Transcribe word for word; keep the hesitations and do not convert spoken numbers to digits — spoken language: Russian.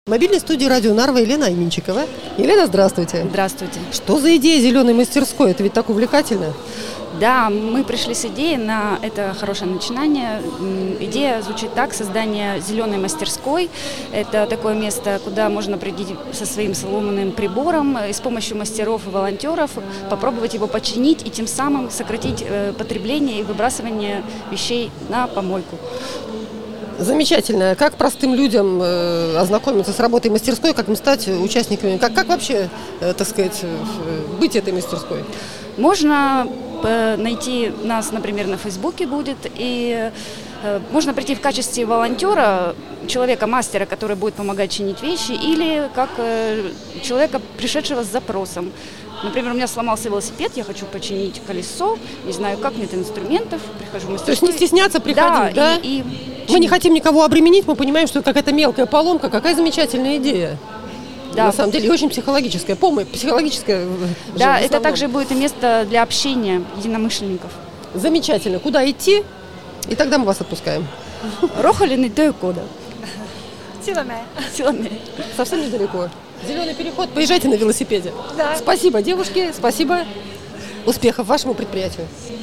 В мобильной студии радио Нарва Елена Айменчикова. Елена, здравствуйте. Здравствуйте. Что за идея зеленой мастерской? Это ведь так увлекательно. Да, мы пришли с идеей на это хорошее начинание. Идея звучит так: создание зеленой мастерской. Это такое место, куда можно прийти со своим соломенным прибором и с помощью мастеров и волонтеров попробовать его починить и тем самым сократить потребление и выбрасывание вещей на помойку. Замечательно. Как простым людям э, ознакомиться с работой мастерской, как им стать участниками? Как, как вообще, э, так сказать, э, быть этой мастерской? Можно э, найти нас, например, на Фейсбуке будет, и э, можно прийти в качестве волонтера, человека-мастера, который будет помогать чинить вещи, или как э, человека, пришедшего с запросом. Например, у меня сломался велосипед, я хочу починить колесо, не знаю как, нет инструментов, прихожу в мастерскую. То есть не стесняться приходить, да? Да, и, и мы не хотим никого обременить, мы понимаем, что это какая-то мелкая поломка, какая замечательная идея. Да. На самом деле, очень психологическая помощь, психологическая. Да, это также будет и место для общения единомышленников. Замечательно. Куда идти? И тогда мы вас отпускаем. Рохалины до кода. Силаме. Силаме. Совсем недалеко. Зеленый переход. Поезжайте на велосипеде. Да. Спасибо, девушки. Спасибо. Успехов вашему предприятию.